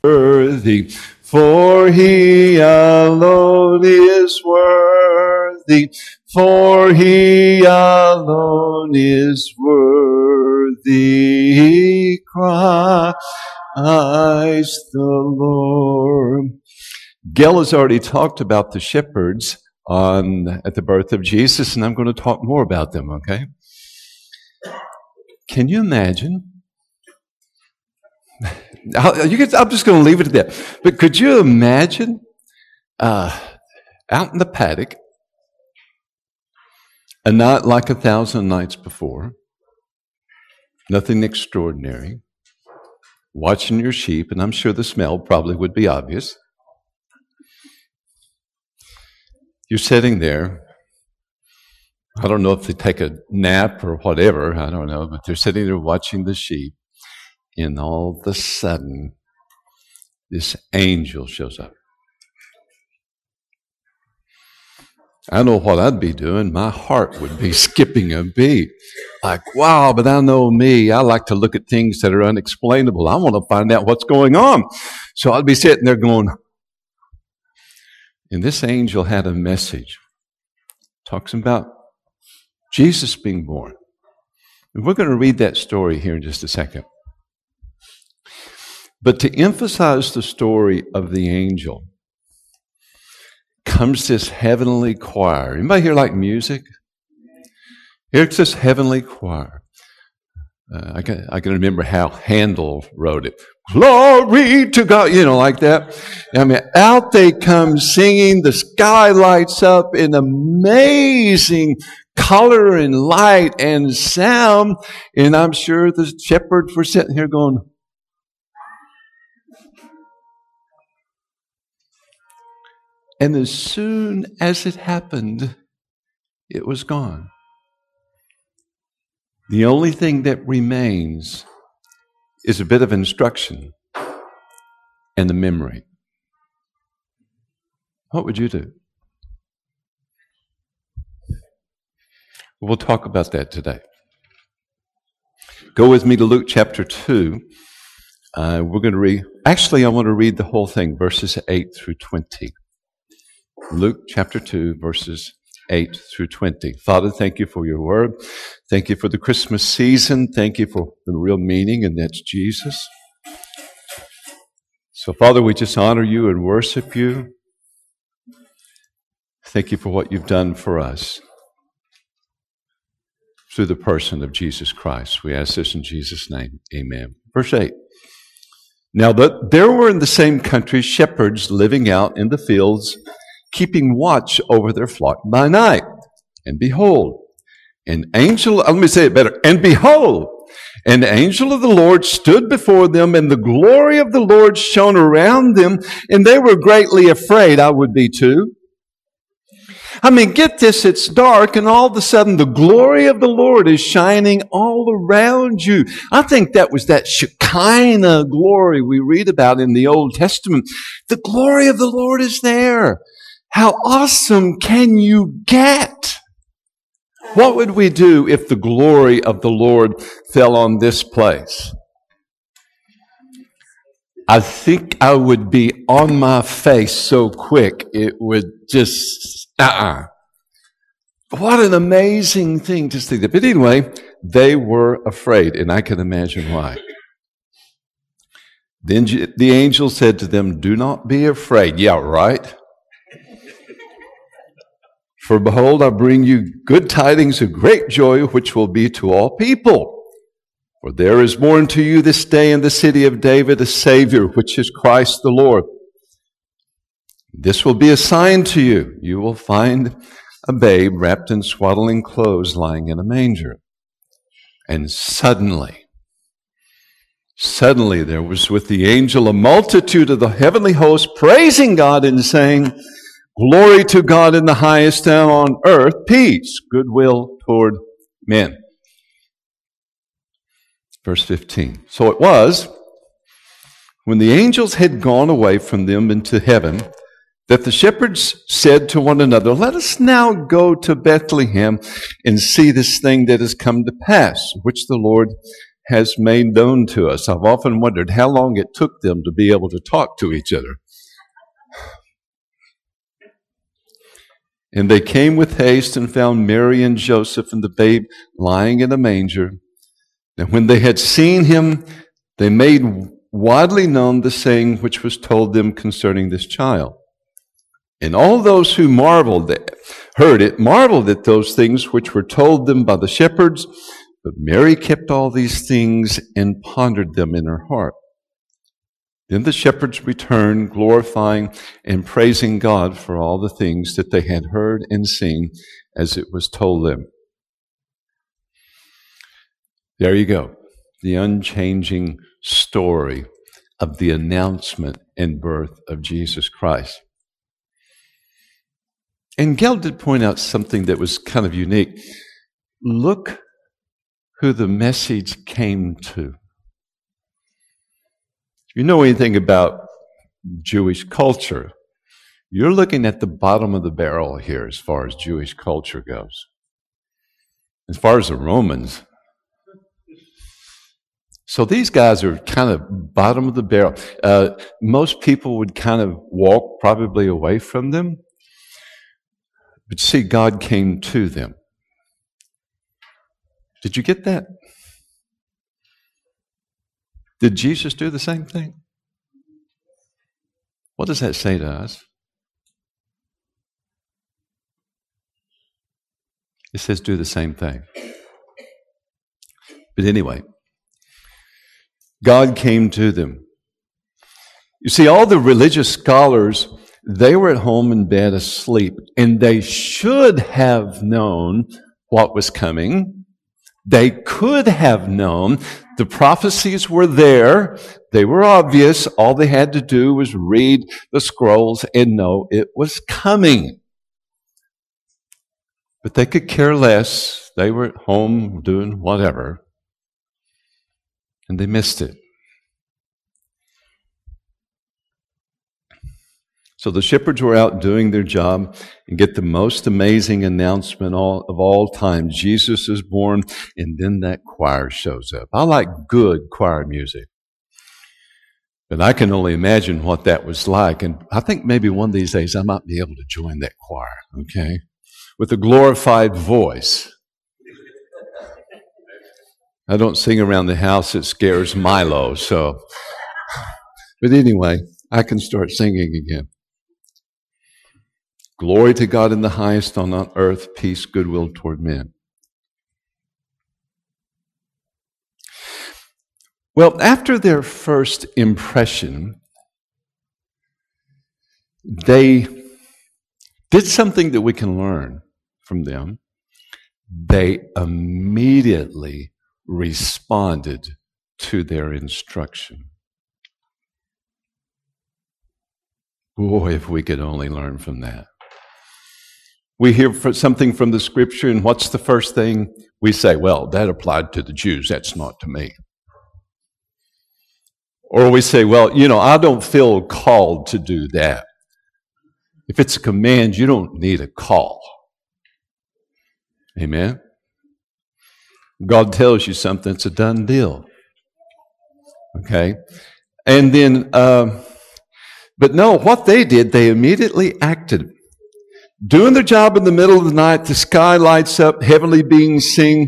worthy, for he alone is worthy, for he alone is worthy. Christ the Lord. Gail has already talked about the shepherds at the birth of Jesus, and I'm going to talk more about them, okay? Can you imagine? I'm just going to leave it at that. But could you imagine out in the paddock, a night like 1,000 nights before, nothing extraordinary, watching your sheep, and I'm sure the smell probably would be obvious. You're sitting there. I don't know if they take a nap or whatever, I don't know, but they're sitting there watching the sheep, and all of a sudden, this angel shows up. I know what I'd be doing. My heart would be skipping a beat. Like, wow, but I know me. I like to look at things that are unexplainable. I want to find out what's going on. So I'd be sitting there going, and this angel had a message. Talks about Jesus being born. And we're going to read that story here in just a second. But to emphasize the story of the angel, comes this heavenly choir. Anybody here like music? Here's this heavenly choir. I can remember how Handel wrote it. Glory to God, like that. I mean, out they come singing. The sky lights up in amazing color and light and sound. And I'm sure the shepherds were sitting here going, and as soon as it happened, it was gone. The only thing that remains is a bit of instruction and the memory. What would you do? We'll talk about that today. Go with me to Luke chapter 2. We're going to read, I want to read the whole thing, verses 8 through 20. Luke chapter 2, verses 8 through 20. Father, thank you for your word. Thank you for the Christmas season. Thank you for the real meaning, and that's Jesus. So, Father, we just honor you and worship you. Thank you for what you've done for us through the person of Jesus Christ. We ask this in Jesus' name. Amen. Verse 8. Now, there were in the same country shepherds living out in the fields, keeping watch over their flock by night. And behold, and behold, an angel of the Lord stood before them, and the glory of the Lord shone around them, and they were greatly afraid. I would be too. I mean, get this, it's dark, and all of a sudden the glory of the Lord is shining all around you. I think that was that Shekinah glory we read about in the Old Testament. The glory of the Lord is there. How awesome can you get? What would we do if the glory of the Lord fell on this place? I think I would be on my face so quick, it would just, What an amazing thing to see that. But anyway, they were afraid, and I can imagine why. Then the angel said to them, do not be afraid. Yeah, right. For behold, I bring you good tidings of great joy, which will be to all people. For there is born to you this day in the city of David a Savior, which is Christ the Lord. This will be a sign to you. You will find a babe wrapped in swaddling clothes lying in a manger. And suddenly there was with the angel a multitude of the heavenly host praising God and saying, glory to God in the highest, and on earth peace, goodwill toward men. Verse 15. So it was, when the angels had gone away from them into heaven, that the shepherds said to one another, let us now go to Bethlehem and see this thing that has come to pass, which the Lord has made known to us. I've often wondered how long it took them to be able to talk to each other. And they came with haste and found Mary and Joseph and the babe lying in a manger. And when they had seen him, they made widely known the saying which was told them concerning this child. And all those who heard it, marveled at those things which were told them by the shepherds. But Mary kept all these things and pondered them in her heart. Then the shepherds returned, glorifying and praising God for all the things that they had heard and seen as it was told them. There you go. The unchanging story of the announcement and birth of Jesus Christ. And Gail did point out something that was kind of unique. Look who the message came to. If you know anything about Jewish culture, you're looking at the bottom of the barrel here as far as Jewish culture goes. As far as the Romans. So these guys are kind of bottom of the barrel. Most people would kind of walk probably away from them. But see, God came to them. Did you get that? Did Jesus do the same thing? What does that say to us? It says do the same thing. But anyway, God came to them. You see, all the religious scholars, they were at home in bed asleep, and they should have known what was coming. They could have known. The prophecies were there. They were obvious. All they had to do was read the scrolls and know it was coming. But they could care less. They were at home doing whatever. And they missed it. So the shepherds were out doing their job and get the most amazing announcement of all time. Jesus is born, and then that choir shows up. I like good choir music. But I can only imagine what that was like. And I think maybe one of these days I might be able to join that choir, okay? With a glorified voice. I don't sing around the house. It scares Milo, so. But anyway, I can start singing again. Glory to God in the highest, on earth, peace, goodwill toward men. Well, after their first impression, they did something that we can learn from them. They immediately responded to their instruction. Boy, if we could only learn from that. We hear something from the scripture, and what's the first thing we say? Well, that applied to the Jews. That's not to me. Or we say, well, I don't feel called to do that. If it's a command, you don't need a call. Amen? God tells you something, it's a done deal. Okay? And then, but no, what they did, they immediately acted. Doing their job in the middle of the night, the sky lights up, heavenly beings sing.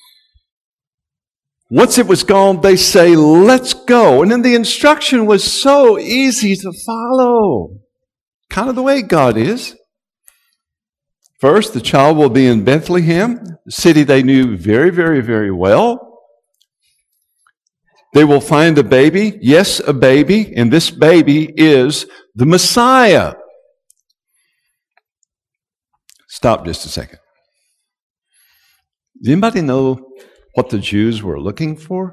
Once it was gone, they say, let's go. And then the instruction was so easy to follow. Kind of the way God is. First, the child will be in Bethlehem, the city they knew very, very, very well. They will find a baby. Yes, a baby. And this baby is the Messiah. Stop just a second. Does anybody know what the Jews were looking for?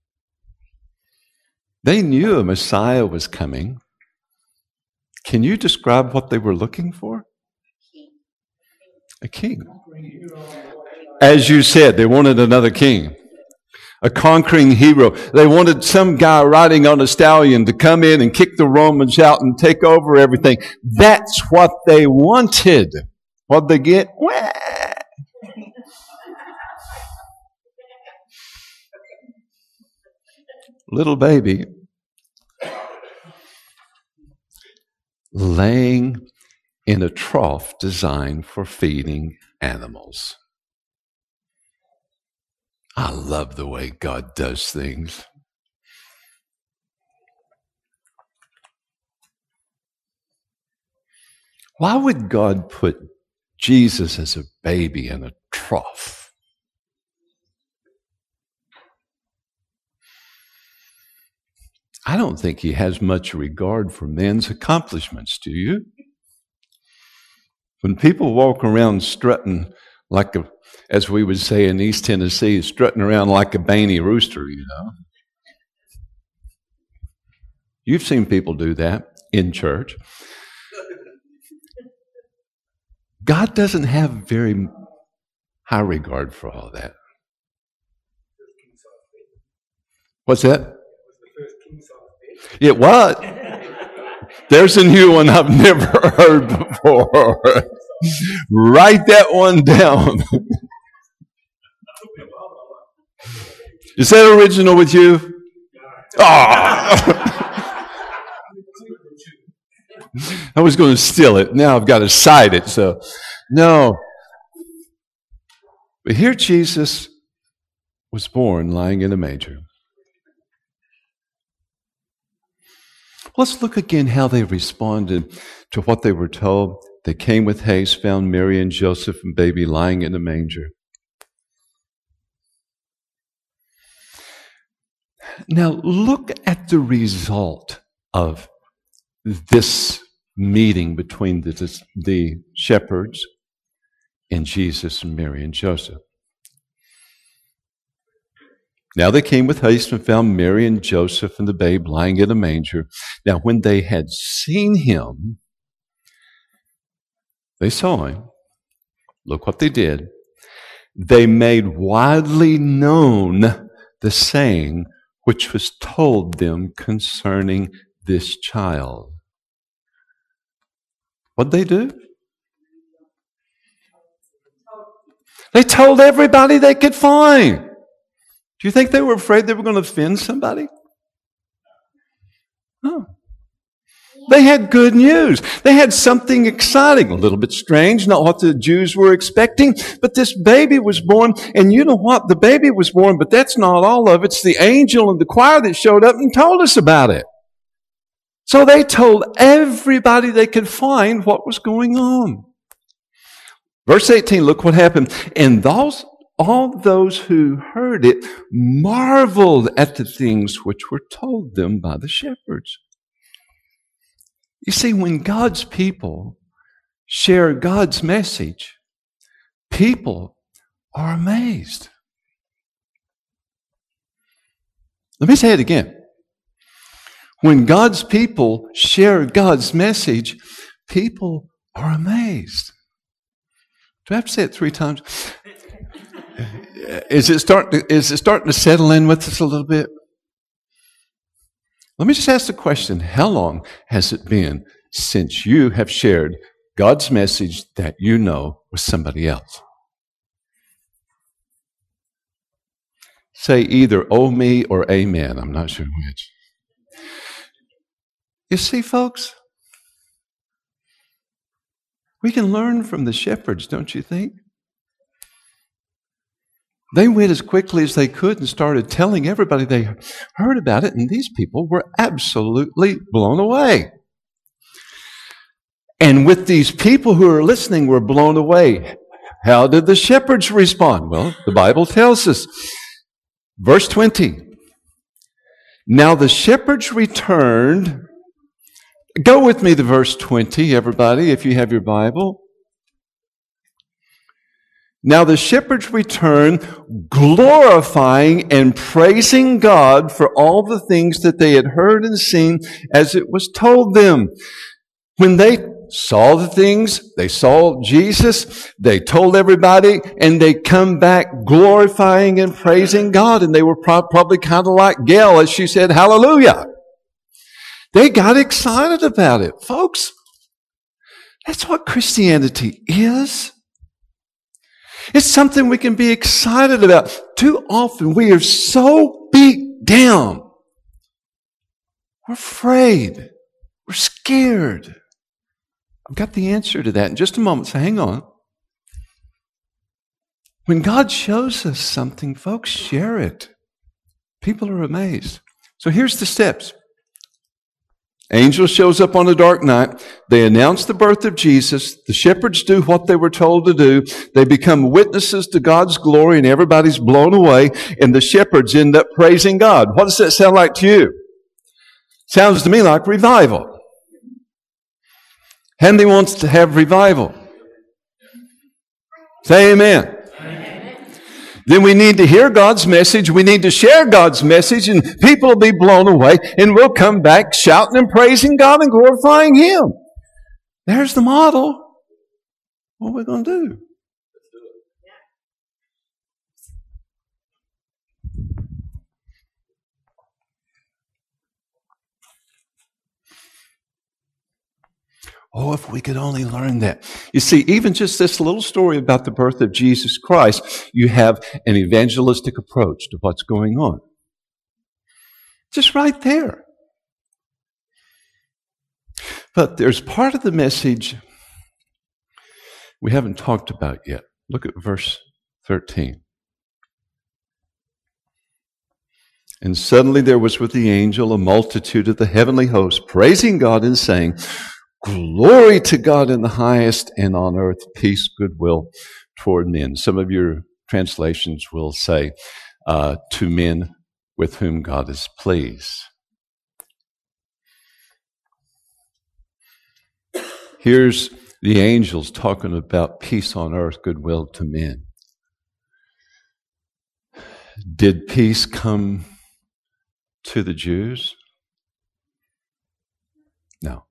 They knew a Messiah was coming. Can you describe what they were looking for? A king. As you said, they wanted another king. A conquering hero. They wanted some guy riding on a stallion to come in and kick the Romans out and take over everything. That's what they wanted. What'd they get? little baby laying in a trough designed for feeding animals. I love the way God does things. Why would God put Jesus as a baby in a trough? I don't think he has much regard for men's accomplishments, do you? When people walk around strutting like a, as we would say in East Tennessee, strutting around like a banny rooster, you know. You've seen people do that in church. God doesn't have very high regard for all that. What's that? It was. There's a new one I've never heard before. Write that one down. Is that original with you? Oh. I was going to steal it. Now I've got to cite it. So, no. But here Jesus was born lying in a manger. Let's look again how they responded to what they were told. They came with haste, found Mary and Joseph and baby lying in a manger. Now look at the result of this meeting between the shepherds and Jesus and Mary and Joseph. Now they came with haste and found Mary and Joseph and the babe lying in a manger. Now when they had seen him, they saw him. Look what they did. They made widely known the saying which was told them concerning this child. What'd they do? They told everybody they could find. Do you think they were afraid they were going to offend somebody? No. They had good news. They had something exciting, a little bit strange, not what the Jews were expecting, but this baby was born, and you know what? The baby was born, but that's not all of it. It's the angel and the choir that showed up and told us about it. So they told everybody they could find what was going on. Verse 18, look what happened. And all those who heard it marveled at the things which were told them by the shepherds. You see, when God's people share God's message, people are amazed. Let me say it again. When God's people share God's message, people are amazed. Do I have to say it 3 times? Is it starting to settle in with us a little bit? Let me just ask the question, how long has it been since you have shared God's message that you know with somebody else? Say either "oh me" or "amen." I'm not sure which. You see, folks, we can learn from the shepherds, don't you think? They went as quickly as they could and started telling everybody they heard about it, and these people were absolutely blown away. And with these people who are listening were blown away. How did the shepherds respond? Well, the Bible tells us. Verse 20. Now the shepherds returned. Go with me to verse 20, everybody, if you have your Bible. Now the shepherds returned, glorifying and praising God for all the things that they had heard and seen as it was told them. When they saw the things, they saw Jesus, they told everybody, and they come back glorifying and praising God. And they were probably kind of like Gail as she said, hallelujah. They got excited about it. Folks, that's what Christianity is. It's something we can be excited about. Too often we are so beat down We're afraid. We're scared. I've got the answer to that in just a moment, so hang on. When God shows us something, folks, share it. People are amazed. So here's the steps. Angel shows up on a dark night. They announce the birth of Jesus. The shepherds do what they were told to do. They become witnesses to God's glory, and everybody's blown away, and the shepherds end up praising God. What does that sound like to you? Sounds to me like revival. How many wants to have revival? Say amen. Then we need to hear God's message. We need to share God's message, and people will be blown away, and we'll come back shouting and praising God and glorifying Him. There's the model. What are we going to do? Oh, if we could only learn that. You see, even just this little story about the birth of Jesus Christ, you have an evangelistic approach to what's going on. Just right there. But there's part of the message we haven't talked about yet. Look at verse 13. And suddenly there was with the angel a multitude of the heavenly host, praising God and saying, Glory to God in the highest, and on earth peace, goodwill toward men. Some of your translations will say, to men with whom God is pleased. Here's the angels talking about peace on earth, goodwill to men. Did peace come to the Jews? No.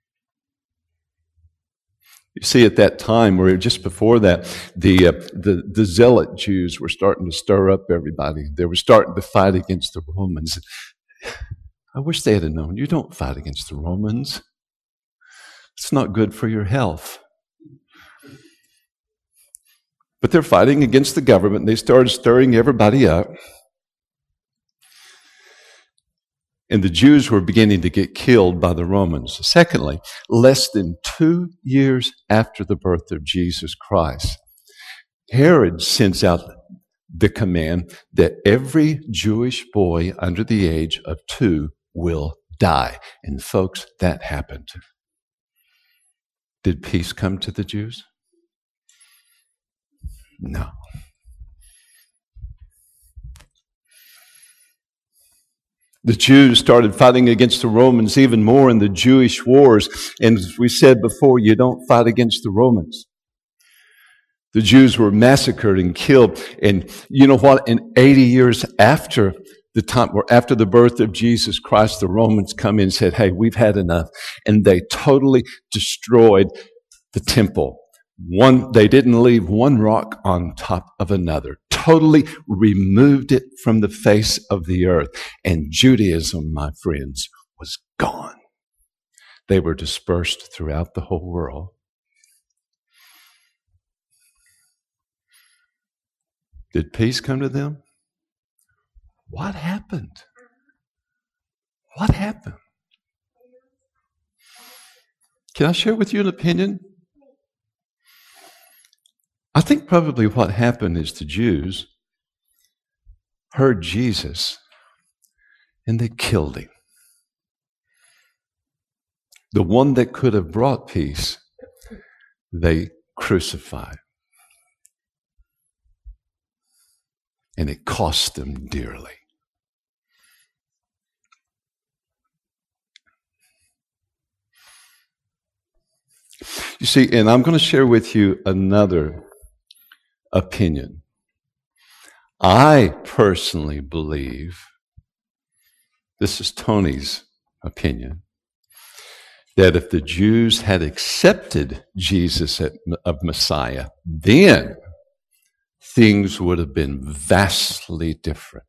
You see, at that time, or just before that, the zealot Jews were starting to stir up everybody. They were starting to fight against the Romans. I wish they had known, you don't fight against the Romans. It's not good for your health. But they're fighting against the government, and they started stirring everybody up. And the Jews were beginning to get killed by the Romans. Secondly, less than 2 years after the birth of Jesus Christ, Herod sends out the command that every Jewish boy under the age of 2 will die. And folks, that happened. Did peace come to the Jews? No. The Jews started fighting against the Romans even more in the Jewish wars. And as we said before, you don't fight against the Romans. The Jews were massacred and killed. And you know what? And 80 years after the time, or after the birth of Jesus Christ, the Romans come in and said, hey, we've had enough. And they totally destroyed the temple. They didn't leave one rock on top of another. Totally removed it from the face of the earth. And Judaism, my friends, was gone. They were dispersed throughout the whole world. Did peace come to them? What happened? What happened? Can I share with you an opinion? I think probably what happened is the Jews heard Jesus and they killed him. The one that could have brought peace, they crucified. And it cost them dearly. You see, and I'm going to share with you another opinion. I personally believe, this is Tony's opinion, that if the Jews had accepted Jesus of Messiah, then things would have been vastly different.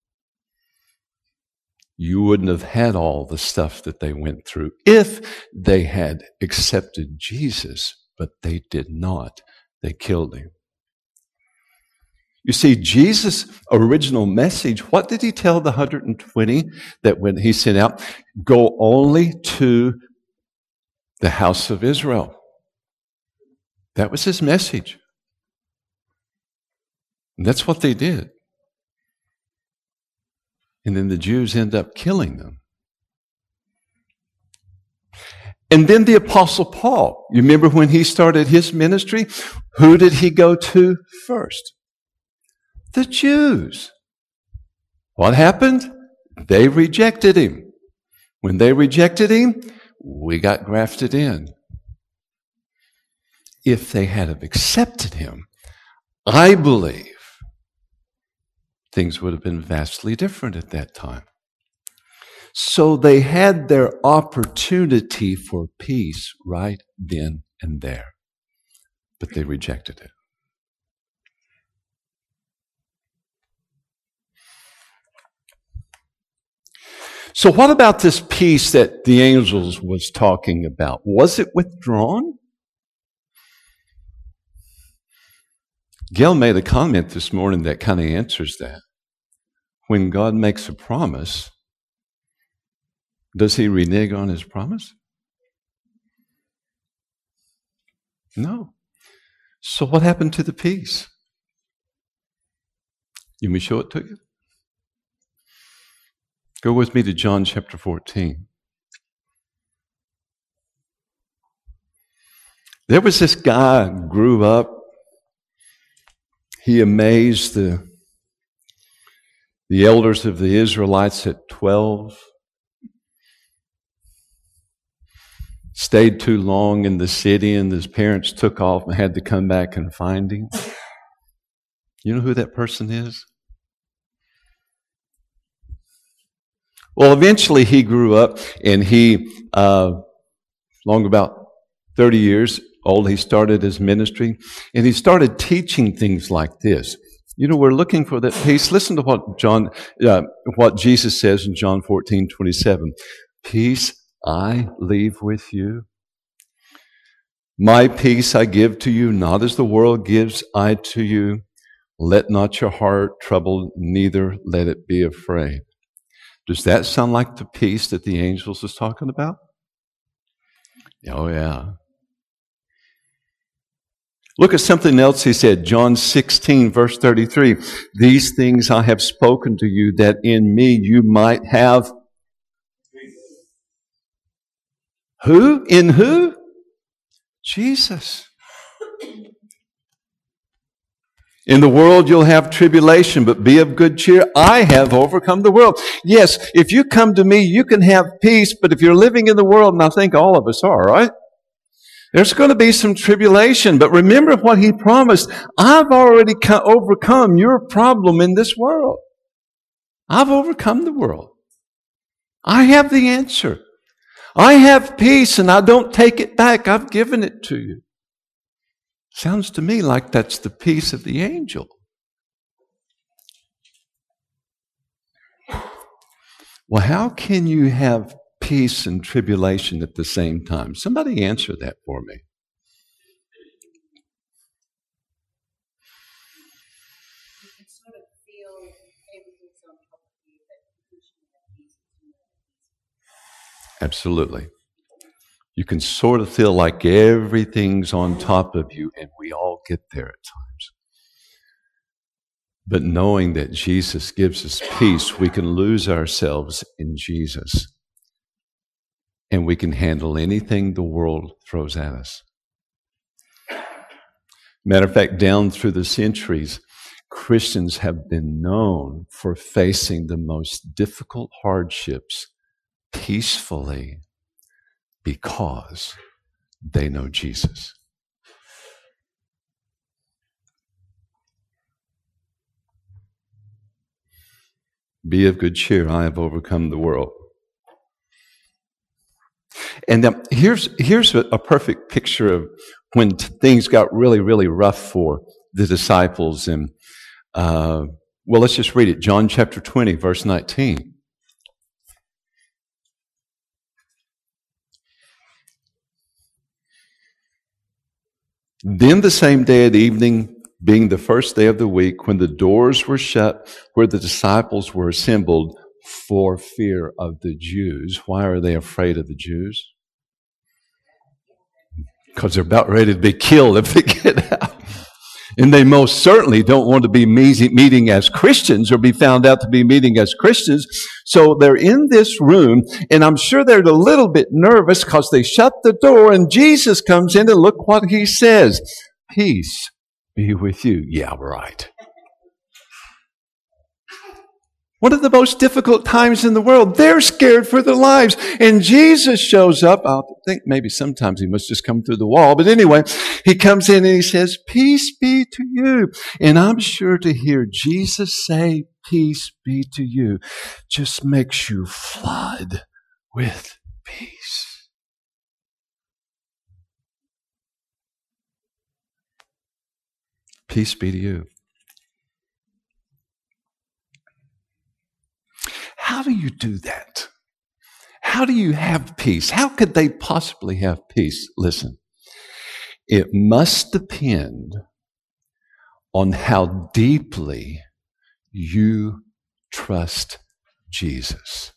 You wouldn't have had all the stuff that they went through if they had accepted Jesus, but they did not. They killed him. You see, Jesus' original message, what did he tell the 120 that when he sent out? Go only to the house of Israel. That was his message. And that's what they did. And then the Jews end up killing them. And then the Apostle Paul, you remember when he started his ministry? Who did he go to first? The Jews. What happened? They rejected him. When they rejected him, we got grafted in. If they had have accepted him, I believe things would have been vastly different at that time. So they had their opportunity for peace right then and there, but they rejected it. So what about this peace that the angels was talking about? Was it withdrawn? Gail made a comment this morning that kind of answers that. When God makes a promise, does he renege on his promise? No. So what happened to the peace? You may show it to you. Go with me to John chapter 14. There was this guy who grew up. He amazed the elders of the Israelites at 12. Stayed too long in the city, and his parents took off and had to come back and find him. You know who that person is? Well, eventually he grew up, and he, long about 30 years old, he started his ministry, and he started teaching things like this. You know, we're looking for that peace. Listen to what Jesus says in John 14:27. Peace I leave with you. My peace I give to you, not as the world gives I to you. Let not your heart trouble, neither let it be afraid. Does that sound like the peace that the angels was talking about? Oh, yeah. Look at something else he said, John 16, verse 33. These things I have spoken to you, that in me you might have... Who? In who? Jesus. In the world you'll have tribulation, but be of good cheer. I have overcome the world. Yes, if you come to me, you can have peace, but if you're living in the world, and I think all of us are, right? There's going to be some tribulation, but remember what he promised. I've already overcome your problem in this world. I've overcome the world. I have the answer. I have peace, and I don't take it back. I've given it to you. Sounds to me like that's the peace of the angel. Well, how can you have peace and tribulation at the same time? Somebody answer that for me. You can sort of feel everything's on top of you, but because you have peace, you know peace. Absolutely. You can sort of feel like everything's on top of you, and we all get there at times. But knowing that Jesus gives us peace, we can lose ourselves in Jesus. And we can handle anything the world throws at us. Matter of fact, down through the centuries, Christians have been known for facing the most difficult hardships peacefully because they know Jesus. Be of good cheer, I have overcome the world. And here's a perfect picture of when things got really, really rough for the disciples. And let's just read it. John chapter 20, verse 19. Then the same day at evening, being the first day of the week, when the doors were shut, where the disciples were assembled for fear of the Jews. Why are they afraid of the Jews? Because they're about ready to be killed if they get out. And they most certainly don't want to be meeting as Christians or be found out to be meeting as Christians. So they're in this room, and I'm sure they're a little bit nervous because they shut the door, and Jesus comes in, and look what he says. Peace be with you. Yeah, right. One of the most difficult times in the world. They're scared for their lives. And Jesus shows up. I think maybe sometimes he must just come through the wall. But anyway, he comes in and he says, peace be to you. And I'm sure to hear Jesus say, peace be to you, just makes you flood with peace. Peace be to you. How do you do that? How do you have peace? How could they possibly have peace? Listen, it must depend on how deeply you trust Jesus.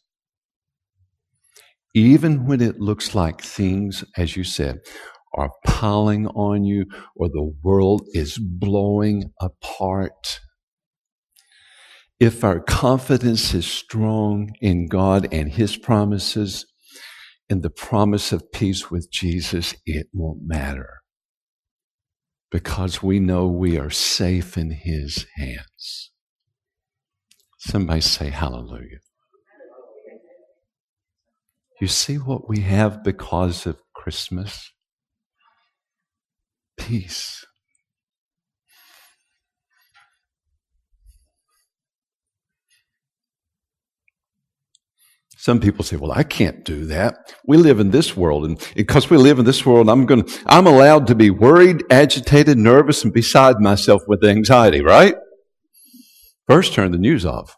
Even when it looks like things, as you said, are piling on you or the world is blowing apart. If our confidence is strong in God and His promises and the promise of peace with Jesus, it won't matter because we know we are safe in His hands. Somebody say hallelujah. You see what we have because of Christmas? Peace. Some people say, well, I can't do that. We live in this world, and because we live in this world, I'm allowed to be worried, agitated, nervous, and beside myself with anxiety, right? First, turn the news off.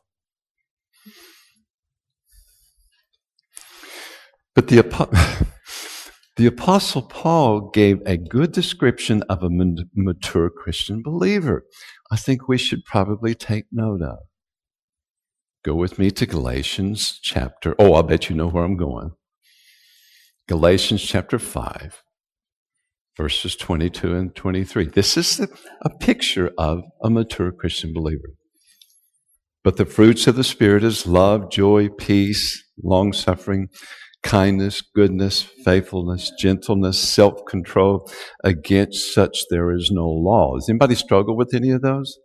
But the Apostle Paul gave a good description of a mature Christian believer. I think we should probably take note of. Go with me to Galatians chapter, I bet you know where I'm going. Galatians chapter 5, verses 22 and 23. This is a picture of a mature Christian believer. But the fruits of the Spirit is love, joy, peace, long-suffering, kindness, goodness, faithfulness, gentleness, self-control. Against such there is no law. Does anybody struggle with any of those?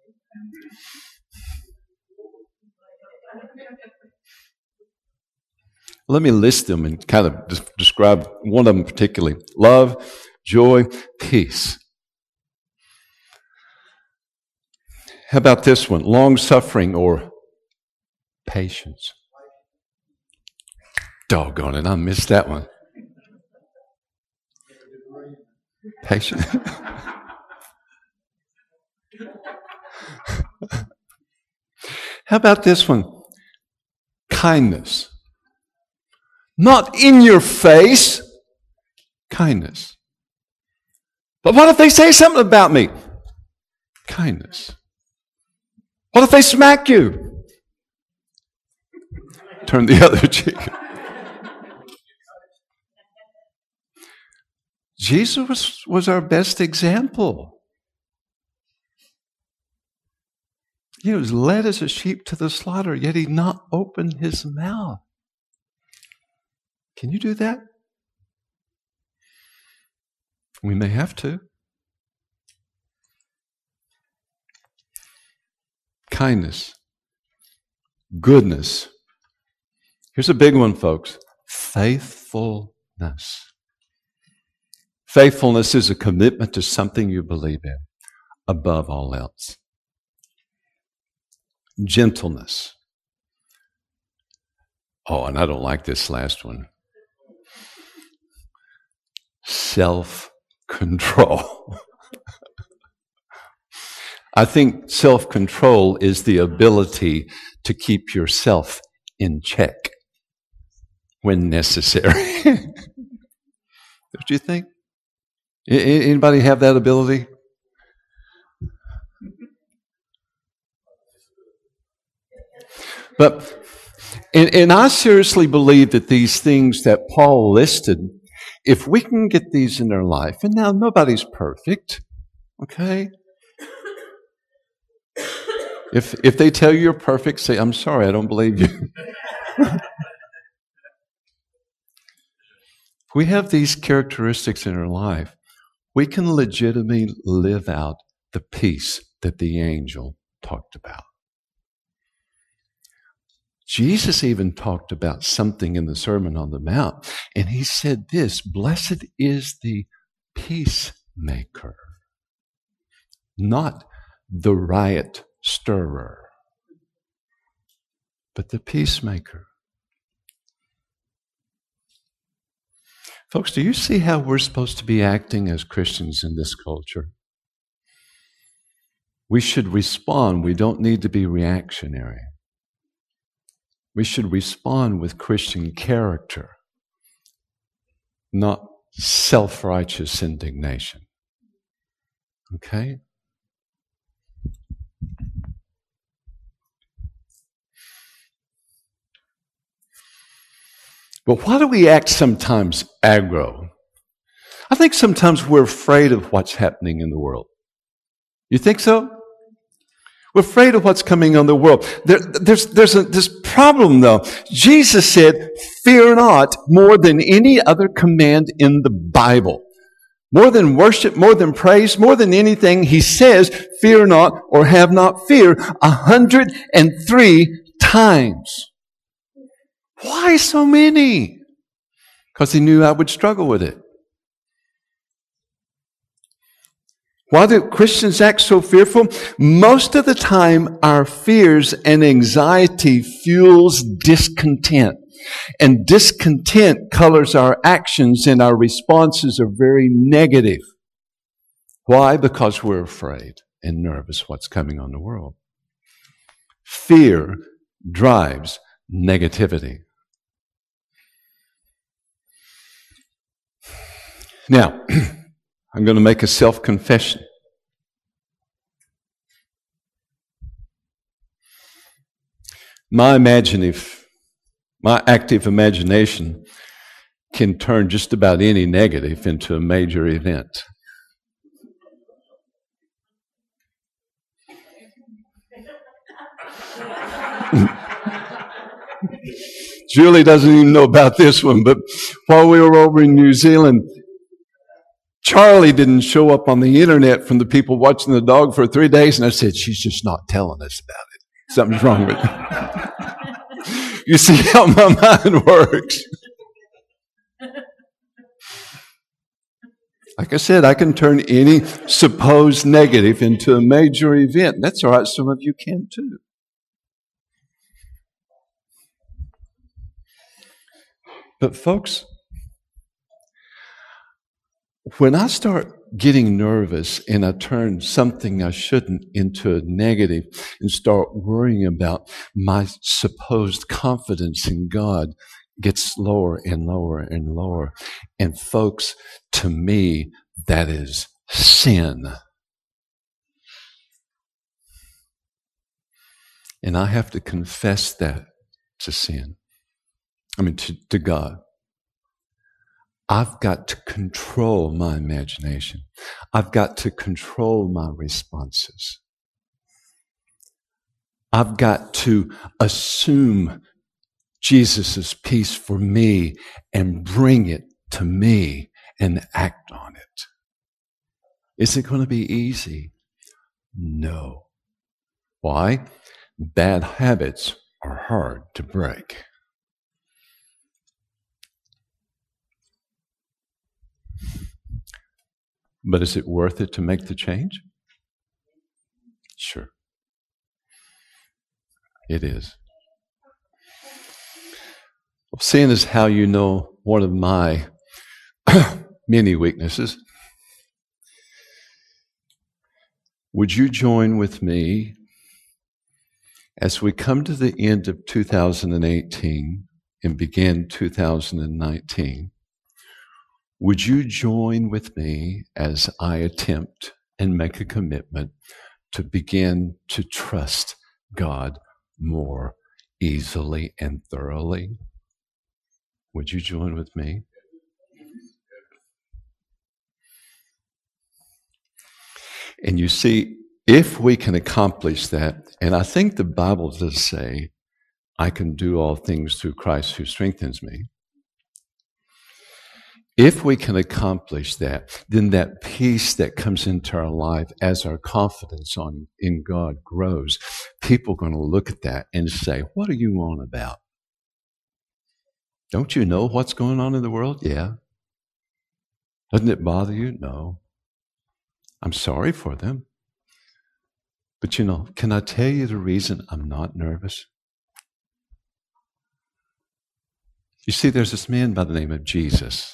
Let me list them and kind of describe one of them particularly. Love, joy, peace. How about this one? Long-suffering or patience. Doggone it, I missed that one. Patience. How about this one? Kindness. Not in your face, kindness. But what if they say something about me? Kindness. What if they smack you? Turn the other cheek. Jesus was our best example. He was led as a sheep to the slaughter, yet he not opened his mouth. Can you do that? We may have to. Kindness. Goodness. Here's a big one, folks. Faithfulness. Faithfulness is a commitment to something you believe in above all else. Gentleness. And I don't like this last one. Self-control. I think self-control is the ability to keep yourself in check when necessary. Don't you think? Anybody have that ability? But, and I seriously believe that these things that Paul listed, if we can get these in our life, and now nobody's perfect, okay? If they tell you you're perfect, say, I'm sorry, I don't believe you. If we have these characteristics in our life, we can legitimately live out the peace that the angel talked about. Jesus even talked about something in the Sermon on the Mount, and he said this, blessed is the peacemaker, not the riot stirrer, but the peacemaker. Folks, do you see how we're supposed to be acting as Christians in this culture? We should respond. We don't need to be reactionary. We should respond with Christian character, not self-righteous indignation. Okay? But why do we act sometimes aggro? I think sometimes we're afraid of what's happening in the world. You think so? We're afraid of what's coming on the world. There's this problem, though. Jesus said, fear not, more than any other command in the Bible. More than worship, more than praise, more than anything, he says, fear not or have not fear 103 times. Why so many? Because he knew I would struggle with it. Why do Christians act so fearful? Most of the time, our fears and anxiety fuels discontent. And discontent colors our actions, and our responses are very negative. Why? Because we're afraid and nervous what's coming on the world. Fear drives negativity. Now, I'm going to make a self-confession. My active imagination can turn just about any negative into a major event. Julie doesn't even know about this one, but while we were over in New Zealand, Charlie didn't show up on the internet from the people watching the dog for 3 days, and I said, she's just not telling us about it. Something's wrong with her. You see how my mind works. Like I said, I can turn any supposed negative into a major event. That's all right, some of you can too. But folks, when I start getting nervous and I turn something I shouldn't into a negative and start worrying about my supposed confidence in God, gets lower and lower and lower. And folks, to me, that is sin. And I have to confess that to sin. To God. I've got to control my imagination. I've got to control my responses. I've got to assume Jesus' peace for me and bring it to me and act on it. Is it going to be easy? No. Why? Bad habits are hard to break. But is it worth it to make the change? Sure. It is. Well, seeing as how you know one of my many weaknesses, would you join with me as we come to the end of 2018 and begin 2019? Would you join with me as I attempt and make a commitment to begin to trust God more easily and thoroughly. Would you join with me? And you see, if we can accomplish that, and I think the Bible does say, I can do all things through Christ who strengthens me. If we can accomplish that, then that peace that comes into our life as our confidence in God grows, people are going to look at that and say, what are you on about? Don't you know what's going on in the world? Yeah. Doesn't it bother you? No. I'm sorry for them. But can I tell you the reason I'm not nervous? You see, there's this man by the name of Jesus,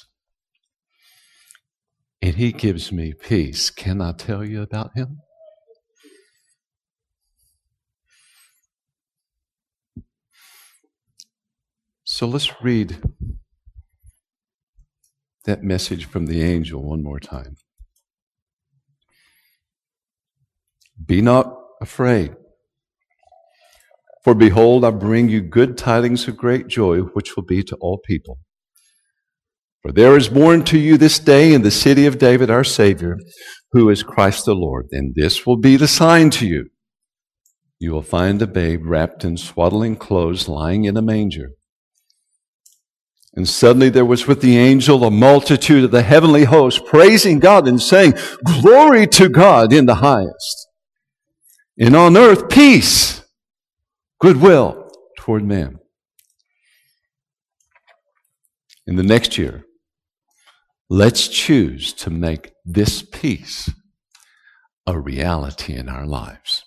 and he gives me peace. Can I tell you about him? So let's read that message from the angel one more time. Be not afraid, for behold, I bring you good tidings of great joy, which will be to all people. For there is born to you this day in the city of David our Savior, who is Christ the Lord. And this will be the sign to you. You will find a babe wrapped in swaddling clothes, lying in a manger. And suddenly there was with the angel a multitude of the heavenly host, praising God and saying, Glory to God in the highest. And on earth, peace, goodwill toward men. In the next year, let's choose to make this peace a reality in our lives.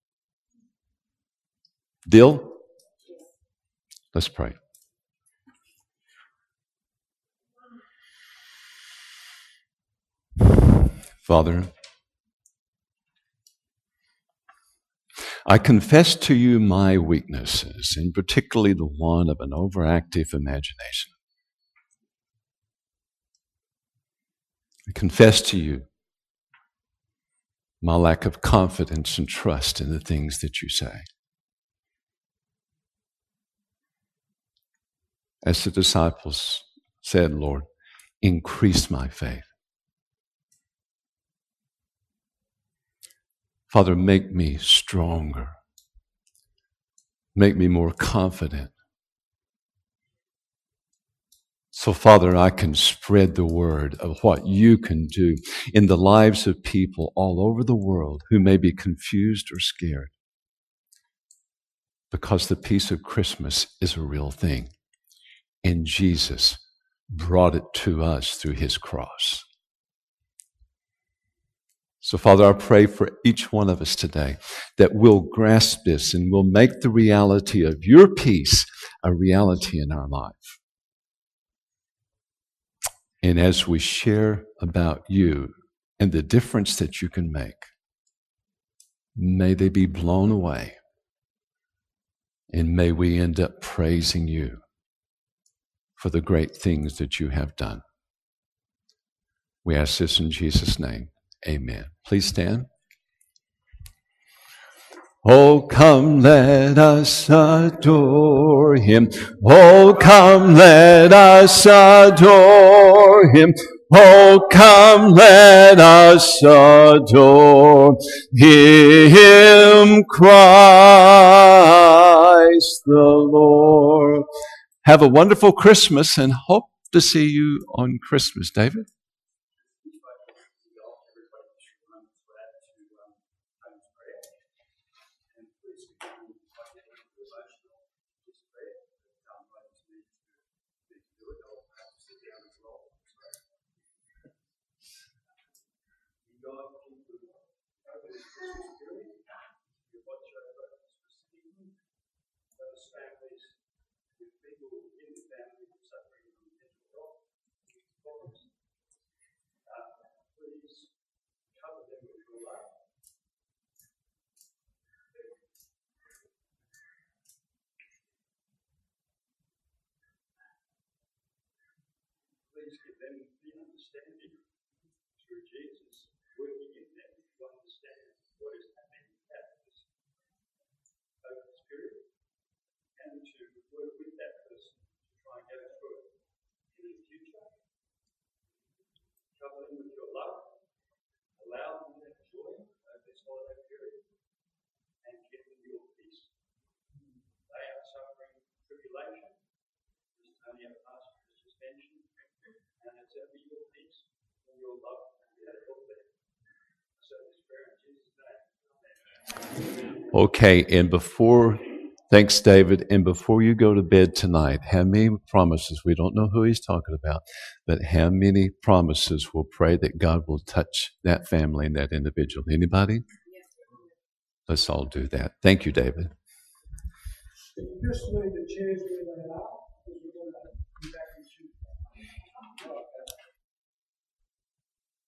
Deal? Let's pray. Father, I confess to you my weaknesses, and particularly the one of an overactive imagination. I confess to you my lack of confidence and trust in the things that you say. As the disciples said, Lord, increase my faith. Father, make me stronger. Make me more confident. So, Father, I can spread the word of what you can do in the lives of people all over the world who may be confused or scared. Because the peace of Christmas is a real thing. And Jesus brought it to us through his cross. So, Father, I pray for each one of us today that we'll grasp this and we'll make the reality of your peace a reality in our life. And as we share about you and the difference that you can make, may they be blown away. And may we end up praising you for the great things that you have done. We ask this in Jesus' name. Amen. Please stand. Oh, come, let us adore him. Oh, come, let us adore him. Oh, come, let us adore him, Christ the Lord. Have a wonderful Christmas and hope to see you on Christmas, David. Please give them the understanding through Jesus working in them to understand what is happening at this Holy Spirit and holiday period and give them your peace. They are suffering tribulation, as Tony, our pastor, has just mentioned, and it's ever your peace and your love and be able to help them. So this prayer in Jesus' name. Amen. Okay, thanks, David. And before you go to bed tonight, how many promises? We don't know who he's talking about, but how many promises will pray that God will touch that family and that individual? Anybody? Let's all do that. Thank you, David. Just need to change